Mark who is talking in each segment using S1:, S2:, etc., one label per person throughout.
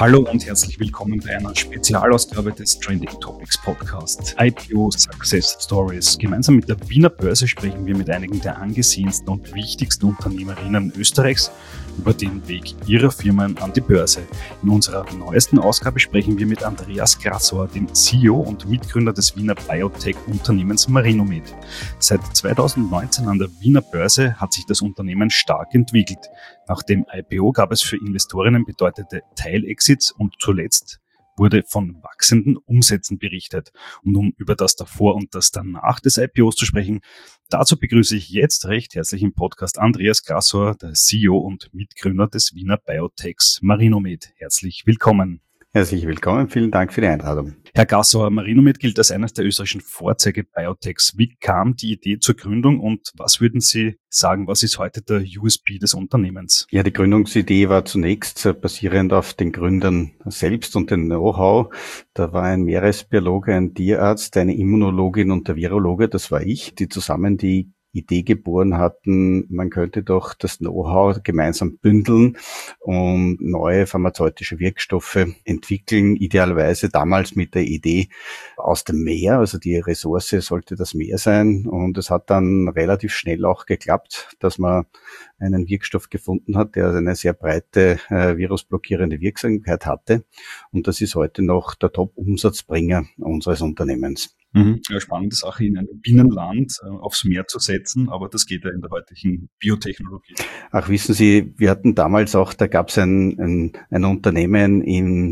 S1: Hallo und herzlich willkommen bei einer Spezialausgabe des Trending Topics Podcast IPO Success Stories. Gemeinsam mit der Wiener Börse sprechen wir mit einigen der angesehensten und wichtigsten Unternehmerinnen Österreichs über den Weg ihrer Firmen an die Börse. In unserer neuesten Ausgabe sprechen wir mit Andreas Grassauer, dem CEO und Mitgründer des Wiener Biotech-Unternehmens Marinomed. Seit 2019 an der Wiener Börse hat sich das Unternehmen stark entwickelt. Nach dem IPO gab es für Investorinnen bedeutende Teilexits und zuletzt wurde von wachsenden Umsätzen berichtet. Und um über das davor und das danach des IPOs zu sprechen, dazu begrüße ich jetzt recht herzlich im Podcast Andreas Grassauer, der CEO und Mitgründer des Wiener Biotechs Marinomed. Herzlich willkommen.
S2: Herzlich willkommen, vielen Dank für die Einladung.
S1: Herr Grassauer, Marinomed gilt als eines der österreichischen Vorzeige-Biotechs. Wie kam die Idee zur Gründung und was würden Sie sagen, was ist heute der USP des Unternehmens?
S2: Ja, die Gründungsidee war zunächst basierend auf den Gründern selbst und dem Know-how. Da war ein Meeresbiologe, ein Tierarzt, eine Immunologin und der Virologe, das war ich, die zusammen die Idee geboren hatten, man könnte doch das Know-how gemeinsam bündeln und neue pharmazeutische Wirkstoffe entwickeln, idealerweise damals mit der Idee aus dem Meer, also die Ressource sollte das Meer sein, und es hat dann relativ schnell auch geklappt, dass man einen Wirkstoff gefunden hat, der eine sehr breite virusblockierende Wirksamkeit hatte, und das ist heute noch der Top-Umsatzbringer unseres Unternehmens.
S1: Ja, spannende Sache, in einem Binnenland aufs Meer zu setzen, aber das geht ja in der heutigen Biotechnologie.
S2: Ach, wissen Sie, wir hatten damals auch, da gab es ein Unternehmen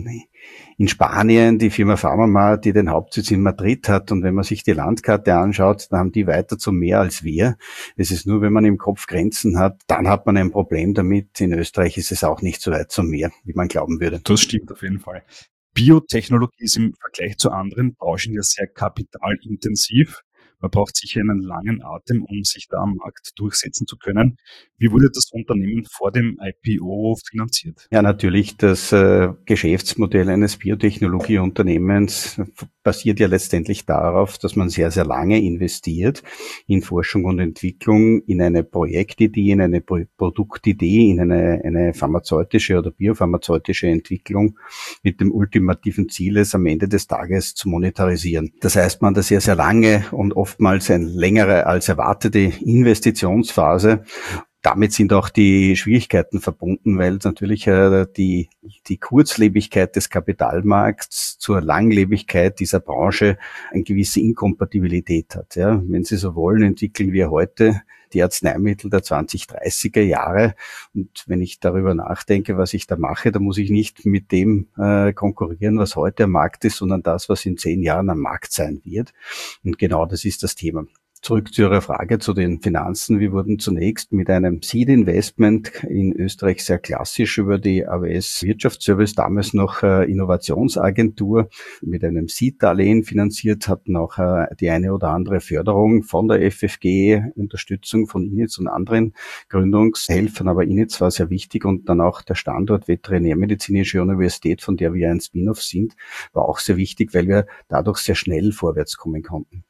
S2: in Spanien, die Firma Pharmamar, die den Hauptsitz in Madrid hat, und wenn man sich die Landkarte anschaut, dann haben die weiter zum Meer als wir. Es ist nur, wenn man im Kopf Grenzen hat, dann hat man ein Problem damit. In Österreich ist es auch nicht so weit zum Meer, wie man glauben würde.
S1: Das stimmt auf jeden Fall. Biotechnologie ist im Vergleich zu anderen Branchen ja sehr kapitalintensiv. Man braucht sicher einen langen Atem, um sich da am Markt durchsetzen zu können. Wie wurde das Unternehmen vor dem IPO finanziert?
S2: Ja, natürlich, das Geschäftsmodell eines Biotechnologieunternehmens basiert ja letztendlich darauf, dass man sehr, sehr lange investiert in Forschung und Entwicklung, in eine Projektidee, in eine Produktidee, in eine pharmazeutische oder biopharmazeutische Entwicklung mit dem ultimativen Ziel, es am Ende des Tages zu monetarisieren. Das heißt, man hat eine sehr, sehr lange und oftmals eine längere als erwartete Investitionsphase. Damit sind auch die Schwierigkeiten verbunden, weil natürlich die Kurzlebigkeit des Kapitalmarkts zur Langlebigkeit dieser Branche eine gewisse Inkompatibilität hat. Ja, wenn Sie so wollen, entwickeln wir heute die Arzneimittel der 20-30er Jahre. Und wenn ich darüber nachdenke, was ich da mache, da muss ich nicht mit dem konkurrieren, was heute am Markt ist, sondern das, was in 10 Jahren am Markt sein wird. Und genau das ist das Thema. Zurück zu Ihrer Frage zu den Finanzen. Wir wurden zunächst mit einem Seed-Investment in Österreich sehr klassisch über die AWS Wirtschaftsservice, damals noch Innovationsagentur, mit einem Seed-Darlehen finanziert, hatten auch die eine oder andere Förderung von der FFG, Unterstützung von INITS und anderen Gründungshelfern, aber INITS war sehr wichtig, und dann auch der Standort Veterinärmedizinische Universität, von der wir ein Spin-off sind, war auch sehr wichtig, weil wir dadurch sehr schnell vorwärts kommen konnten.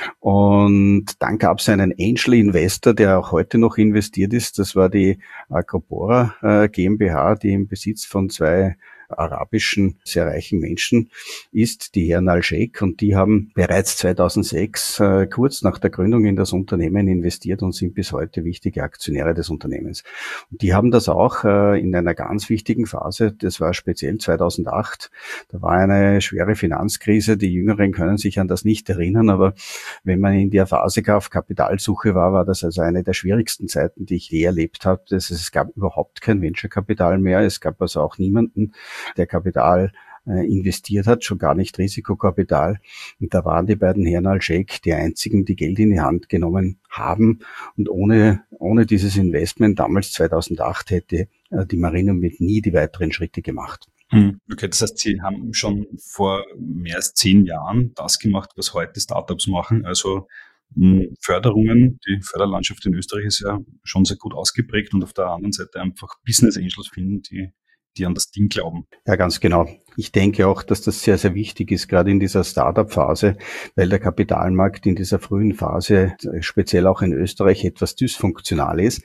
S2: Und dann gab es einen Angel Investor, der auch heute noch investiert ist. Das war die Acropora GmbH, die im Besitz von 2 arabischen, sehr reichen Menschen ist, die Herren Al-Sheikh, und die haben bereits 2006, kurz nach der Gründung, in das Unternehmen investiert und sind bis heute wichtige Aktionäre des Unternehmens. Und die haben das auch in einer ganz wichtigen Phase, das war speziell 2008, da war eine schwere Finanzkrise, die Jüngeren können sich an das nicht erinnern, aber wenn man in der Phase auf Kapitalsuche war, war das also eine der schwierigsten Zeiten, die ich je erlebt habe. Es gab überhaupt kein Venture-Kapital mehr, es gab also auch niemanden, der Kapital investiert hat, schon gar nicht Risikokapital. Und da waren die beiden Herren Al-Sheikh die einzigen, die Geld in die Hand genommen haben. Und ohne dieses Investment damals 2008 hätte die Marinomed nie die weiteren Schritte gemacht.
S1: Okay, das heißt, Sie haben schon vor mehr als 10 Jahren das gemacht, was heute Startups machen, also Förderungen. Die Förderlandschaft in Österreich ist ja schon sehr gut ausgeprägt, und auf der anderen Seite einfach Business Angels finden, die an das Ding glauben.
S2: Ja, ganz genau. Ich denke auch, dass das sehr, sehr wichtig ist, gerade in dieser Startup-Phase, weil der Kapitalmarkt in dieser frühen Phase, speziell auch in Österreich, etwas dysfunktional ist.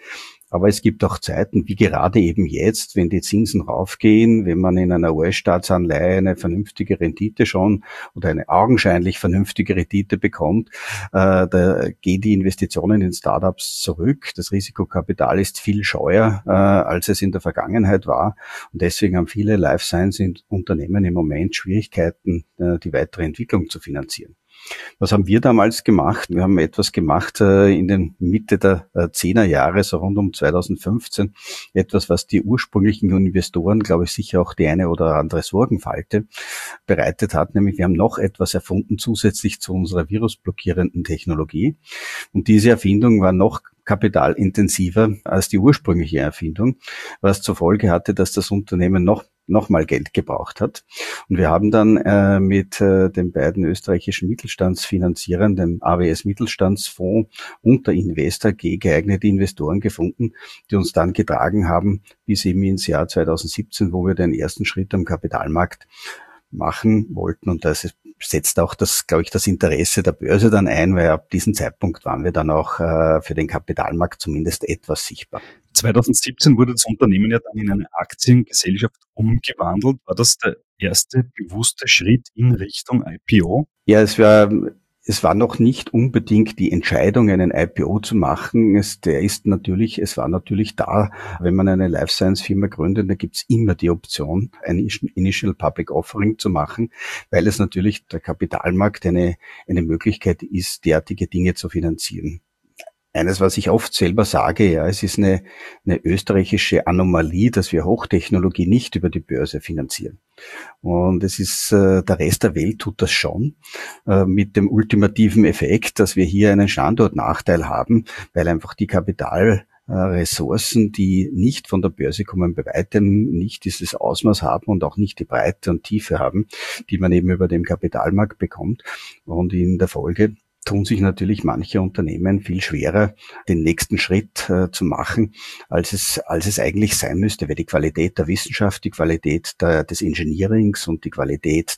S2: Aber es gibt auch Zeiten, wie gerade eben jetzt, wenn die Zinsen raufgehen, wenn man in einer US-Staatsanleihe eine vernünftige Rendite schon oder eine augenscheinlich vernünftige Rendite bekommt, da gehen die Investitionen in Startups zurück. Das Risikokapital ist viel scheuer, als es in der Vergangenheit war. Und deswegen haben viele Life Science-Unternehmen im Moment Schwierigkeiten, die weitere Entwicklung zu finanzieren. Was haben wir damals gemacht? Wir haben etwas gemacht in den Mitte der 10er Jahre, so rund um 2015. Etwas, was die ursprünglichen Investoren, glaube ich, sicher auch die eine oder andere Sorgenfalte bereitet hat. Nämlich wir haben noch etwas erfunden, zusätzlich zu unserer virusblockierenden Technologie. Und diese Erfindung war noch kapitalintensiver als die ursprüngliche Erfindung, was zur Folge hatte, dass das Unternehmen noch mal Geld gebraucht hat. Und wir haben dann mit den beiden österreichischen Mittelstandsfinanzierern, dem AWS Mittelstandsfonds und der Invest AG, geeignete Investoren gefunden, die uns dann getragen haben bis eben ins Jahr 2017, wo wir den ersten Schritt am Kapitalmarkt machen wollten. Und das setzt auch das, glaube ich, das Interesse der Börse dann ein, weil ab diesem Zeitpunkt waren wir dann auch für den Kapitalmarkt zumindest etwas sichtbar.
S1: 2017 wurde das Unternehmen ja dann in eine Aktiengesellschaft umgewandelt. War das der erste bewusste Schritt in Richtung IPO?
S2: Ja, es war noch nicht unbedingt die Entscheidung, einen IPO zu machen. Es war natürlich da, wenn man eine Life Science Firma gründet, da gibt's immer die Option, ein Initial Public Offering zu machen, weil es natürlich der Kapitalmarkt eine Möglichkeit ist, derartige Dinge zu finanzieren. Eines, was ich oft selber sage, ja, es ist eine österreichische Anomalie, dass wir Hochtechnologie nicht über die Börse finanzieren. Und es ist, der Rest der Welt tut das schon, mit dem ultimativen Effekt, dass wir hier einen Standortnachteil haben, weil einfach die Ressourcen, die nicht von der Börse kommen, bei weitem nicht dieses Ausmaß haben und auch nicht die Breite und Tiefe haben, die man eben über den Kapitalmarkt bekommt. Und in der Folge tun sich natürlich manche Unternehmen viel schwerer, den nächsten Schritt zu machen, als es eigentlich sein müsste, weil die Qualität der Wissenschaft, die Qualität des Engineerings und die Qualität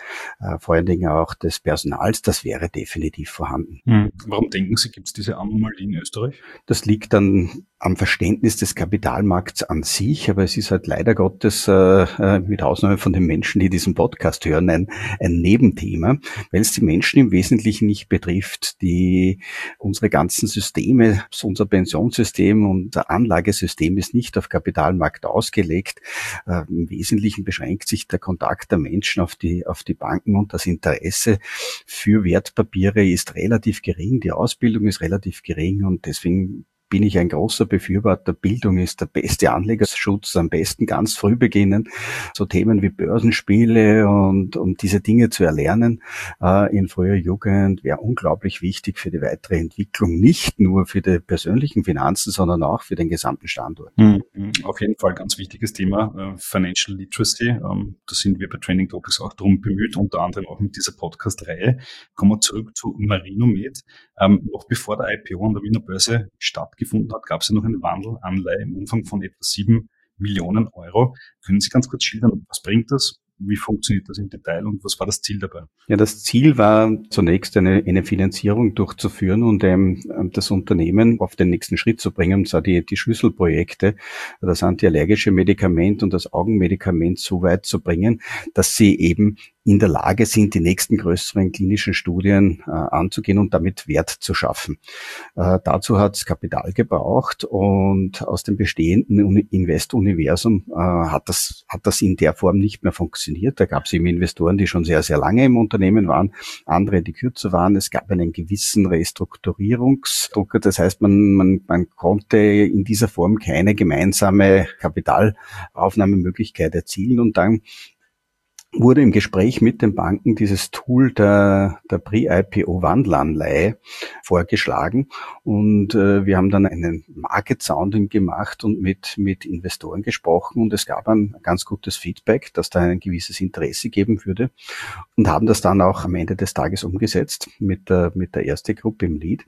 S2: vor allen Dingen auch des Personals, das wäre definitiv vorhanden.
S1: Warum denken Sie, gibt es diese Anomalie in Österreich?
S2: Das liegt dann am Verständnis des Kapitalmarkts an sich, aber es ist halt leider Gottes, mit Ausnahme von den Menschen, die diesen Podcast hören, ein Nebenthema, weil es die Menschen im Wesentlichen nicht betrifft, die unsere ganzen Systeme, unser Pensionssystem, unser Anlagesystem ist nicht auf Kapitalmarkt ausgelegt. Im Wesentlichen beschränkt sich der Kontakt der Menschen auf die Banken und das Interesse für Wertpapiere ist relativ gering, die Ausbildung ist relativ gering und deswegen bin ich ein großer Befürworter. Bildung ist der beste Anlegerschutz, am besten ganz früh beginnen, so Themen wie Börsenspiele und diese Dinge zu erlernen in früher Jugend wäre unglaublich wichtig für die weitere Entwicklung, nicht nur für die persönlichen Finanzen, sondern auch für den gesamten Standort.
S1: Auf jeden Fall ganz wichtiges Thema, Financial Literacy. Da sind wir bei Trending Topics auch darum bemüht, unter anderem auch mit dieser Podcast-Reihe. Kommen wir zurück zu Marinomed. Noch bevor der IPO an der Wiener Börse stattgefunden hat, gab es ja noch eine Wandelanleihe im Umfang von etwa 7 Millionen Euro. Können Sie ganz kurz schildern, was bringt das? Wie funktioniert das im Detail und was war das Ziel dabei?
S2: Ja, das Ziel war zunächst eine Finanzierung durchzuführen und das Unternehmen auf den nächsten Schritt zu bringen, und zwar die Schlüsselprojekte, das antiallergische Medikament und das Augenmedikament so weit zu bringen, dass sie eben in der Lage sind, die nächsten größeren klinischen Studien anzugehen und damit Wert zu schaffen. Dazu hat es Kapital gebraucht und aus dem bestehenden Invest-Universum hat das in der Form nicht mehr funktioniert. Da gab es eben Investoren, die schon sehr, sehr lange im Unternehmen waren, andere, die kürzer waren. Es gab einen gewissen Restrukturierungsdruck. Das heißt, man konnte in dieser Form keine gemeinsame Kapitalaufnahmemöglichkeit erzielen und dann wurde im Gespräch mit den Banken dieses Tool der Pre-IPO-Wandelanleihe vorgeschlagen und wir haben dann einen Market Sounding gemacht und mit Investoren gesprochen und es gab ein ganz gutes Feedback, dass da ein gewisses Interesse geben würde und haben das dann auch am Ende des Tages umgesetzt mit der erste Gruppe im Lead.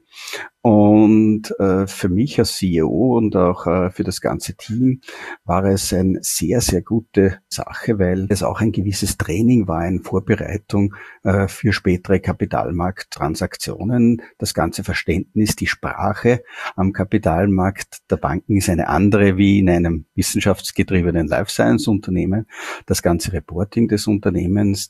S2: Und für mich als CEO und auch für das ganze Team war es eine sehr, sehr gute Sache, weil es auch ein gewisses dieses Training war in Vorbereitung für spätere Kapitalmarkttransaktionen. Das ganze Verständnis, die Sprache am Kapitalmarkt der Banken ist eine andere wie in einem wissenschaftsgetriebenen Life-Science-Unternehmen. Das ganze Reporting des Unternehmens,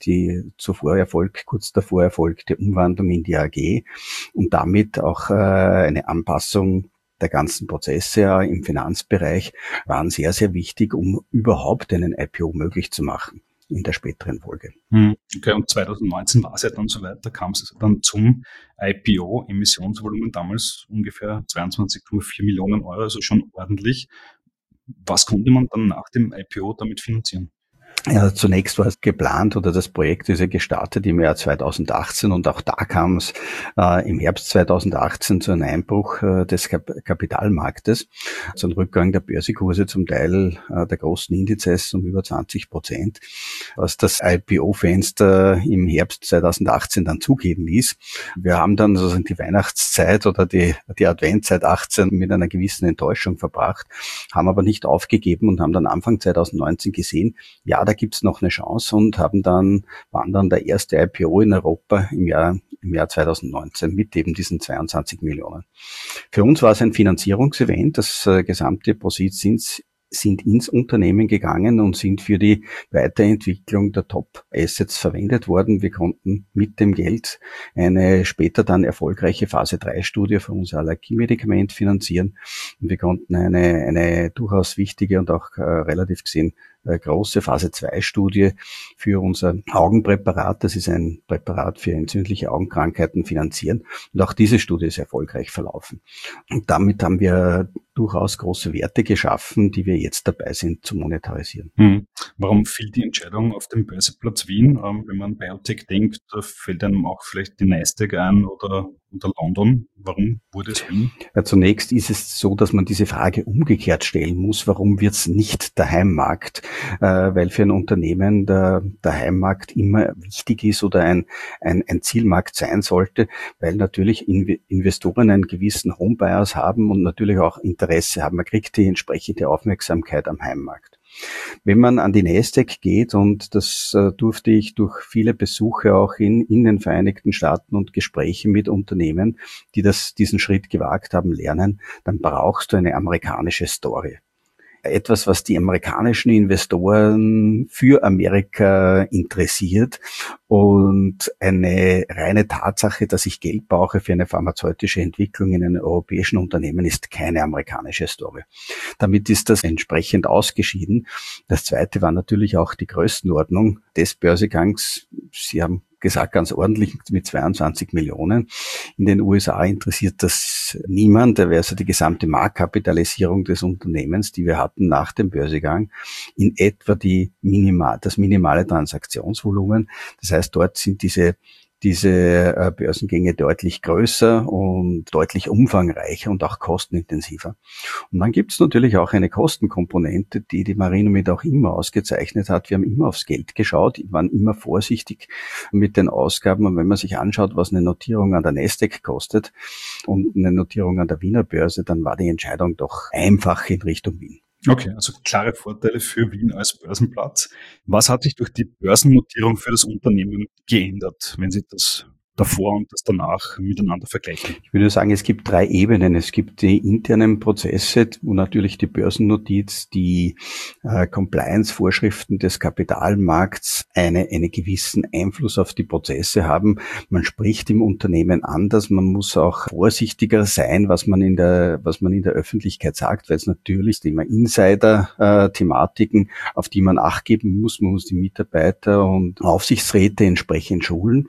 S2: kurz davor erfolgte Umwandlung in die AG und damit auch eine Anpassung der ganzen Prozesse im Finanzbereich waren sehr, sehr wichtig, um überhaupt einen IPO möglich zu machen in der späteren Folge.
S1: Okay, und 2019 war es ja dann soweit, da kam es dann zum IPO, Emissionsvolumen damals ungefähr 22,4 Millionen Euro, also schon ordentlich. Was konnte man dann nach dem IPO damit finanzieren?
S2: Ja, zunächst war es geplant oder das Projekt ist ja gestartet im Jahr 2018 und auch da kam es im Herbst 2018 zu einem Einbruch des Kapitalmarktes, zu einem Rückgang der Börsekurse, zum Teil der großen Indizes um über 20%, was das IPO-Fenster im Herbst 2018 dann zugeben ließ. Wir haben dann sozusagen die Weihnachtszeit oder die Adventzeit 18 mit einer gewissen Enttäuschung verbracht, haben aber nicht aufgegeben und haben dann Anfang 2019 gesehen, ja, da gibt's noch eine Chance und waren dann der erste IPO in Europa im Jahr 2019 mit eben diesen 22 Millionen. Für uns war es ein Finanzierungsevent. Das gesamte Proceeds sind ins Unternehmen gegangen und sind für die Weiterentwicklung der Top-Assets verwendet worden. Wir konnten mit dem Geld eine später dann erfolgreiche Phase-3-Studie für unser Allergiemedikament finanzieren. Und wir konnten eine durchaus wichtige und auch relativ gesehen große Phase-2-Studie für unser Augenpräparat, das ist ein Präparat für entzündliche Augenkrankheiten, finanzieren. Und auch diese Studie ist erfolgreich verlaufen. Und damit haben wir durchaus große Werte geschaffen, die wir jetzt dabei sind zu monetarisieren.
S1: Warum fiel die Entscheidung auf den Börseplatz Wien? Wenn man Biotech denkt, da fällt einem auch vielleicht die Nasdaq ein oder London. Warum wurde es Wien?
S2: Ja, zunächst ist es so, dass man diese Frage umgekehrt stellen muss. Warum wird es nicht der Heimmarkt? Weil für ein Unternehmen der Heimmarkt immer wichtig ist oder ein Zielmarkt sein sollte, weil natürlich Investoren einen gewissen Homebias haben und natürlich auch Interesse haben. Man kriegt die entsprechende Aufmerksamkeit am Heimmarkt. Wenn man an die Nasdaq geht, und das durfte ich durch viele Besuche auch in den Vereinigten Staaten und Gespräche mit Unternehmen, die diesen Schritt gewagt haben, lernen, dann brauchst du eine amerikanische Story. Etwas, was die amerikanischen Investoren für Amerika interessiert, und eine reine Tatsache, dass ich Geld brauche für eine pharmazeutische Entwicklung in einem europäischen Unternehmen, ist keine amerikanische Story. Damit ist das entsprechend ausgeschieden. Das Zweite war natürlich auch die Größenordnung des Börsegangs. Sie haben gesagt, ganz ordentlich mit 22 Millionen. In den USA interessiert das niemand. Da wäre also die gesamte Marktkapitalisierung des Unternehmens, die wir hatten nach dem Börsegang, in etwa das minimale Transaktionsvolumen. Das heißt, dort sind diese Börsengänge deutlich größer und deutlich umfangreicher und auch kostenintensiver. Und dann gibt es natürlich auch eine Kostenkomponente, die Marinomed auch immer ausgezeichnet hat. Wir haben immer aufs Geld geschaut, waren immer vorsichtig mit den Ausgaben. Und wenn man sich anschaut, was eine Notierung an der Nasdaq kostet und eine Notierung an der Wiener Börse, dann war die Entscheidung doch einfach in Richtung Wien.
S1: Okay, also klare Vorteile für Wien als Börsenplatz. Was hat sich durch die Börsennotierung für das Unternehmen geändert, wenn Sie das davor und das danach miteinander vergleichen?
S2: Ich würde sagen, es gibt 3 Ebenen. Es gibt die internen Prozesse, wo natürlich die Börsennotiz, die Compliance-Vorschriften des Kapitalmarkts einen gewissen Einfluss auf die Prozesse haben. Man spricht im Unternehmen anders. Man muss auch vorsichtiger sein, was man in der Öffentlichkeit sagt, weil es natürlich immer Insider-Thematiken, auf die man Acht geben muss. Man muss die Mitarbeiter und Aufsichtsräte entsprechend schulen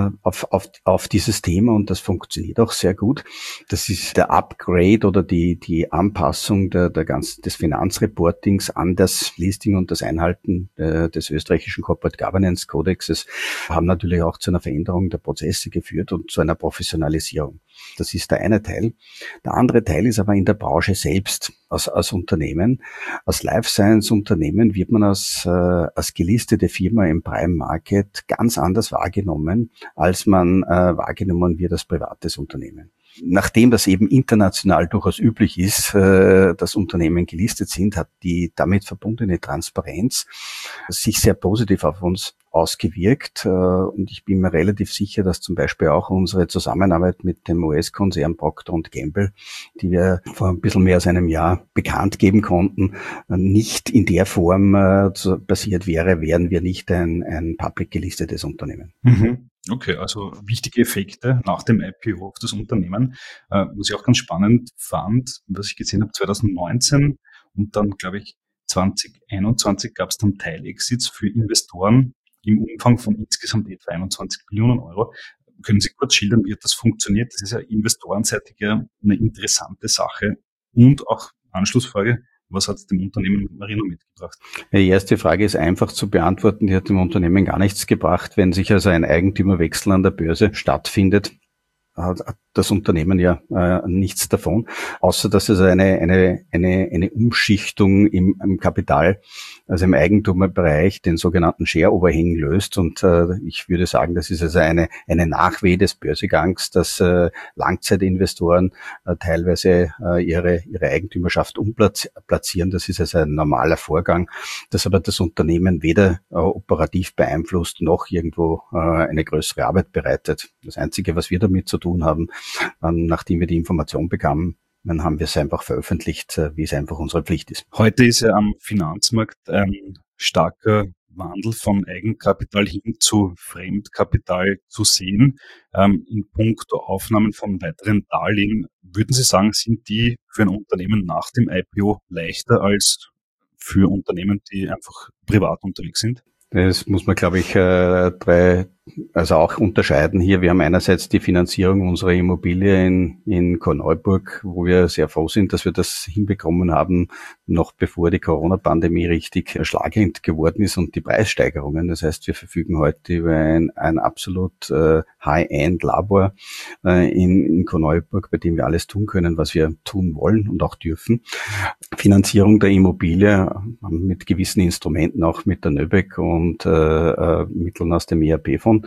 S2: auf dieses Thema, und das funktioniert auch sehr gut. Das ist der Upgrade oder die Anpassung des Finanzreportings an das Listing und das Einhalten des österreichischen Corporate Governance Codexes haben natürlich auch zu einer Veränderung der Prozesse geführt und zu einer Professionalisierung. Das ist der eine Teil. Der andere Teil ist aber in der Branche selbst, als Unternehmen. Als Life Science Unternehmen wird man als gelistete Firma im Prime Market ganz anders wahrgenommen, als man wahrgenommen wird als privates Unternehmen. nachdem das eben international durchaus üblich ist, dass Unternehmen gelistet sind, hat die damit verbundene Transparenz sich sehr positiv auf uns ausgewirkt. Und ich bin mir relativ sicher, dass zum Beispiel auch unsere Zusammenarbeit mit dem US-Konzern Procter & Gamble, die wir vor ein bisschen mehr als einem Jahr bekannt geben konnten, nicht in der Form passiert wäre, wären wir nicht ein public gelistetes Unternehmen.
S1: Mhm. Okay, also wichtige Effekte nach dem IPO auf das Unternehmen. Was ich auch ganz spannend fand, was ich gesehen habe, 2019 und dann, glaube ich, 2021 gab es dann Teilexits für Investoren im Umfang von insgesamt etwa 21 Millionen Euro. Können Sie kurz schildern, wie das funktioniert? Das ist ja investorenseitig ja eine interessante Sache. Und auch Anschlussfrage, was hat es dem Unternehmen Marino mitgebracht?
S2: Die erste Frage ist einfach zu beantworten. Die hat dem Unternehmen gar nichts gebracht. Wenn sich also ein Eigentümerwechsel an der Börse stattfindet, hat das Unternehmen ja nichts davon, außer dass es eine Umschichtung im Kapital, also im Eigentumsbereich, den sogenannten Share-Overhang löst. Und ich würde sagen, das ist also eine Nachweh des Börsegangs, dass Langzeitinvestoren teilweise ihre Eigentümerschaft umplatzieren. Das ist also ein normaler Vorgang, das aber das Unternehmen weder operativ beeinflusst noch irgendwo eine größere Arbeit bereitet. Das Einzige, was wir damit zu tun haben, nachdem wir die Information bekamen, dann haben wir es einfach veröffentlicht, wie es einfach unsere Pflicht ist.
S1: Heute ist ja am Finanzmarkt ein starker Wandel von Eigenkapital hin zu Fremdkapital zu sehen. In puncto Aufnahmen von weiteren Darlehen, würden Sie sagen, sind die für ein Unternehmen nach dem IPO leichter als für Unternehmen, die einfach privat unterwegs sind?
S2: Das muss man, glaube ich, auch unterscheiden hier. Wir haben einerseits die Finanzierung unserer Immobilie in Korneuburg, wo wir sehr froh sind, dass wir das hinbekommen haben, noch bevor die Corona-Pandemie richtig schlagend geworden ist und die Preissteigerungen. Das heißt, wir verfügen heute über ein absolut High-End-Labor in Korneuburg, bei dem wir alles tun können, was wir tun wollen und auch dürfen. Finanzierung der Immobilie mit gewissen Instrumenten, auch mit der NÖBEG und Mitteln aus dem ERP-Fonds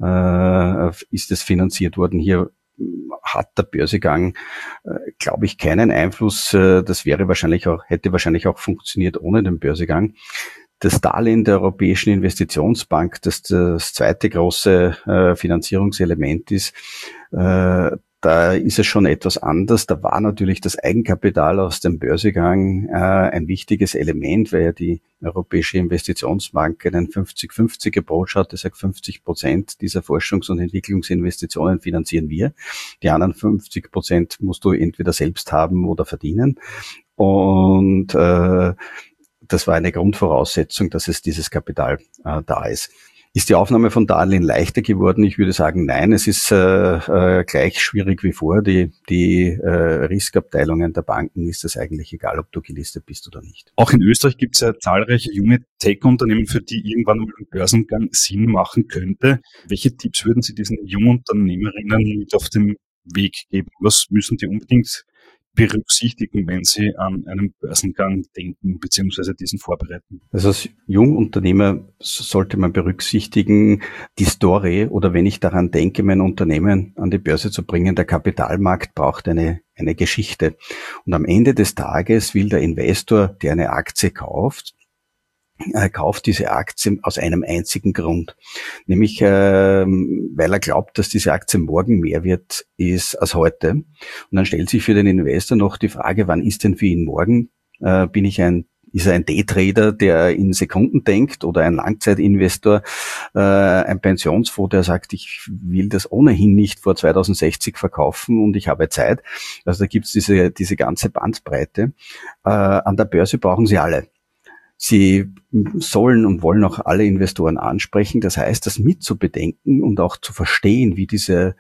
S2: ist es finanziert worden. Hier hat der Börsegang, glaube ich, keinen Einfluss. Das hätte wahrscheinlich auch funktioniert ohne den Börsegang. Das Darlehen der Europäischen Investitionsbank, das zweite große Finanzierungselement ist, da ist es schon etwas anders. Da war natürlich das Eigenkapital aus dem Börsegang ein wichtiges Element, weil ja die Europäische Investitionsbank einen 50-50 Approach hat. Das sagt, 50% dieser Forschungs- und Entwicklungsinvestitionen finanzieren wir. Die anderen 50% musst du entweder selbst haben oder verdienen. Und das war eine Grundvoraussetzung, dass es dieses Kapital da ist. Ist die Aufnahme von Darlehen leichter geworden? Ich würde sagen, nein, es ist gleich schwierig wie vor. Die Riskabteilungen der Banken ist es eigentlich egal, ob du gelistet bist oder nicht.
S1: Auch in Österreich gibt es ja zahlreiche junge Tech-Unternehmen, für die irgendwann mal ein Börsengang Sinn machen könnte. Welche Tipps würden Sie diesen jungen Unternehmerinnen mit auf den Weg geben? Was müssen die unbedingt berücksichtigen, wenn Sie an einen Börsengang denken, beziehungsweise diesen vorbereiten?
S2: Also als Jungunternehmer sollte man berücksichtigen, die Story, oder wenn ich daran denke, mein Unternehmen an die Börse zu bringen, der Kapitalmarkt braucht eine Geschichte. Und am Ende des Tages will der Investor, der eine Aktie kauft, kauft diese Aktie aus einem einzigen Grund, nämlich weil er glaubt, dass diese Aktie morgen mehr wert ist als heute. Und dann stellt sich für den Investor noch die Frage, wann ist denn für ihn morgen? Ist er ein Daytrader, der in Sekunden denkt, oder ein Langzeitinvestor, ein Pensionsfonds, der sagt, ich will das ohnehin nicht vor 2060 verkaufen und ich habe Zeit. Also da gibt's diese ganze Bandbreite. An der Börse brauchen Sie alle. Sie sollen und wollen auch alle Investoren ansprechen. Das heißt, das mitzubedenken und auch zu verstehen, wie dieser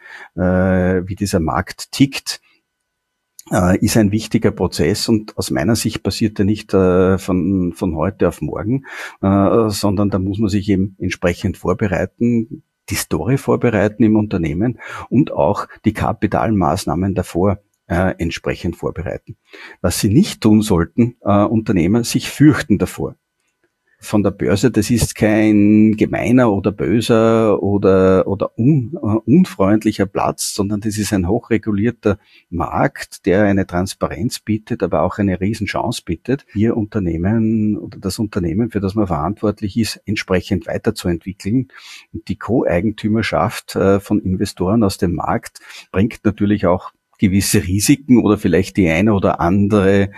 S2: Markt tickt, ist ein wichtiger Prozess, und aus meiner Sicht passiert er nicht von heute auf morgen, sondern da muss man sich eben entsprechend vorbereiten, die Story vorbereiten im Unternehmen und auch die Kapitalmaßnahmen davor entsprechend vorbereiten. Was Sie nicht tun sollten, Unternehmer, sich fürchten davor. von der Börse, das ist kein gemeiner oder böser oder unfreundlicher Platz, sondern das ist ein hochregulierter Markt, der eine Transparenz bietet, aber auch eine Riesenchance bietet, hier Unternehmen oder das Unternehmen, für das man verantwortlich ist, entsprechend weiterzuentwickeln. Und die Co-Eigentümerschaft von Investoren aus dem Markt bringt natürlich auch gewisse Risiken oder vielleicht die eine oder andere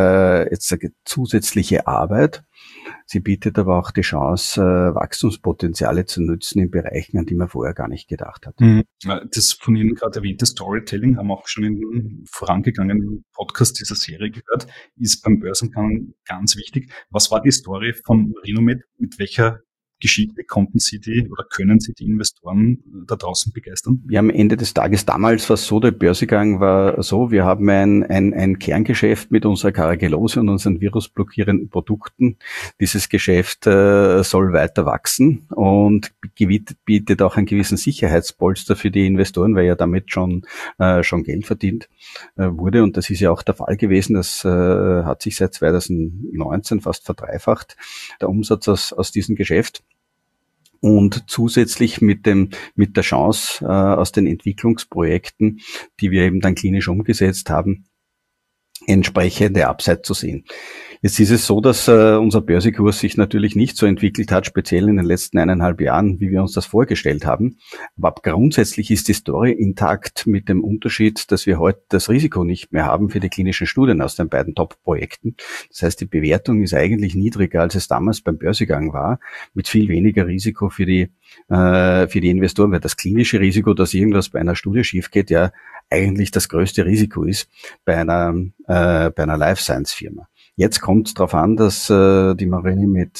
S2: zusätzliche Arbeit. Sie bietet aber auch die Chance, Wachstumspotenziale zu nutzen in Bereichen, an die man vorher gar nicht gedacht hat.
S1: Das von Ihnen gerade erwähnte Storytelling haben wir auch schon in den vorangegangenen Podcast dieser Serie gehört, ist beim Börsengang ganz wichtig. Was war die Story von Marinomed? Mit welcher Geschichte konnten Sie die oder können Sie die Investoren da draußen begeistern?
S2: Wir haben Ende des Tages, damals war es so, der Börsegang war so, wir haben ein Kerngeschäft mit unserer Carragelose und unseren virusblockierenden Produkten. Dieses Geschäft soll weiter wachsen und bietet auch einen gewissen Sicherheitspolster für die Investoren, weil ja damit schon Geld verdient wurde. Und das ist ja auch der Fall gewesen. Das hat sich seit 2019 fast verdreifacht, der Umsatz aus diesem Geschäft. Und zusätzlich mit der Chance aus den Entwicklungsprojekten, die wir eben dann klinisch umgesetzt haben, entsprechende Upside zu sehen. Jetzt ist es so, dass unser Börsekurs sich natürlich nicht so entwickelt hat, speziell in den letzten 1,5 Jahren, wie wir uns das vorgestellt haben. Aber grundsätzlich ist die Story intakt mit dem Unterschied, dass wir heute das Risiko nicht mehr haben für die klinischen Studien aus den beiden Top-Projekten. Das heißt, die Bewertung ist eigentlich niedriger, als es damals beim Börsegang war, mit viel weniger Risiko für die Investoren, weil das klinische Risiko, dass irgendwas bei einer Studie schief geht, ja eigentlich das größte Risiko ist bei einer Life Science Firma. Jetzt kommt es darauf an, dass die Marinomed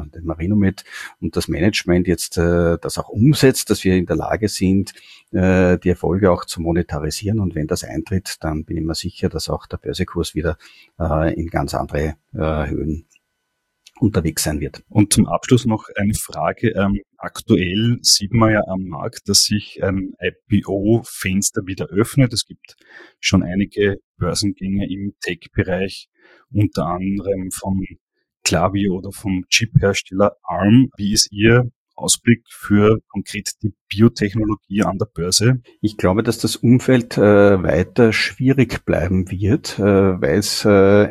S2: und das Management jetzt das auch umsetzt, dass wir in der Lage sind, die Erfolge auch zu monetarisieren. Und wenn das eintritt, dann bin ich mir sicher, dass auch der Börsekurs wieder in ganz andere Höhen unterwegs sein wird.
S1: Und zum Abschluss noch eine Frage. Aktuell sieht man ja am Markt, dass sich ein IPO-Fenster wieder öffnet. Es gibt schon einige Börsengänge im Tech-Bereich, unter anderem vom Klaviyo oder vom Chip-Hersteller ARM. Wie ist Ihr Ausblick für konkret die Biotechnologie an der Börse?
S2: Ich glaube, dass das Umfeld weiter schwierig bleiben wird, weil es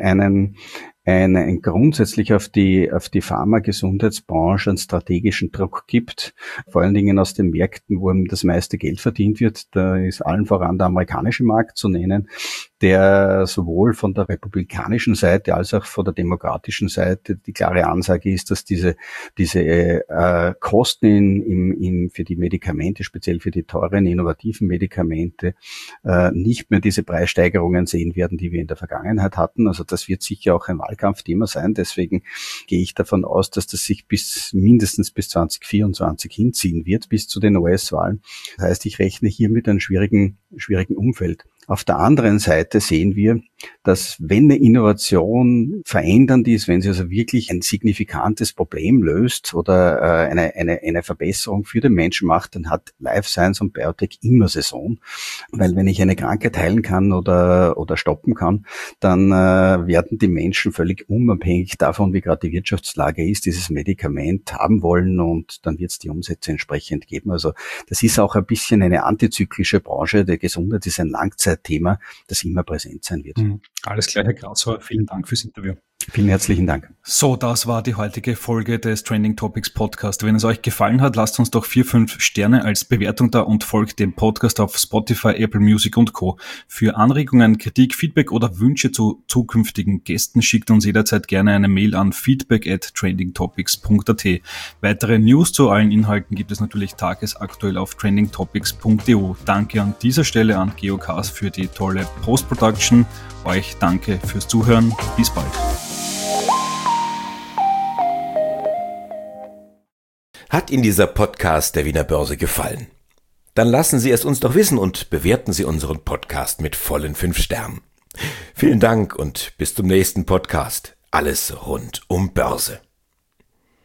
S2: grundsätzlich auf die Pharma-Gesundheitsbranche einen strategischen Druck gibt, vor allen Dingen aus den Märkten, wo das meiste Geld verdient wird. Da ist allen voran der amerikanische Markt zu nennen, der sowohl von der republikanischen Seite als auch von der demokratischen Seite die klare Ansage ist, dass diese Kosten für die Medikamente, speziell für die teuren, innovativen Medikamente, nicht mehr diese Preissteigerungen sehen werden, die wir in der Vergangenheit hatten. Also das wird sicher auch ein Wahlkampfthema sein. Deswegen gehe ich davon aus, dass das sich mindestens bis 2024 hinziehen wird, bis zu den US-Wahlen. Das heißt, ich rechne hier mit einem schwierigen Umfeld. Auf der anderen Seite sehen wir, dass wenn eine Innovation verändernd ist, wenn sie also wirklich ein signifikantes Problem löst oder eine Verbesserung für den Menschen macht, dann hat Life Science und Biotech immer Saison. Weil wenn ich eine Krankheit heilen kann oder stoppen kann, dann werden die Menschen völlig unabhängig davon, wie gerade die Wirtschaftslage ist, dieses Medikament haben wollen und dann wird es die Umsätze entsprechend geben. Also das ist auch ein bisschen eine antizyklische Branche. Der Gesundheit ist ein Langzeitthema, das immer präsent sein wird.
S1: Alles klar, Herr Kraushauer. Vielen Dank fürs Interview.
S2: Vielen herzlichen Dank.
S1: So, das war die heutige Folge des Trending Topics Podcast. Wenn es euch gefallen hat, lasst uns doch 4-5 Sterne als Bewertung da und folgt dem Podcast auf Spotify, Apple Music und Co. Für Anregungen, Kritik, Feedback oder Wünsche zu zukünftigen Gästen schickt uns jederzeit gerne eine Mail an feedback@trendingtopics.at. Weitere News zu allen Inhalten gibt es natürlich tagesaktuell auf trendingtopics.eu. Danke an dieser Stelle an Geocast für die tolle Post-Production. Euch danke fürs Zuhören. Bis bald.
S3: Hat Ihnen dieser Podcast der Wiener Börse gefallen? Dann lassen Sie es uns doch wissen und bewerten Sie unseren Podcast mit vollen 5 Sternen. Vielen Dank und bis zum nächsten Podcast. Alles rund um Börse.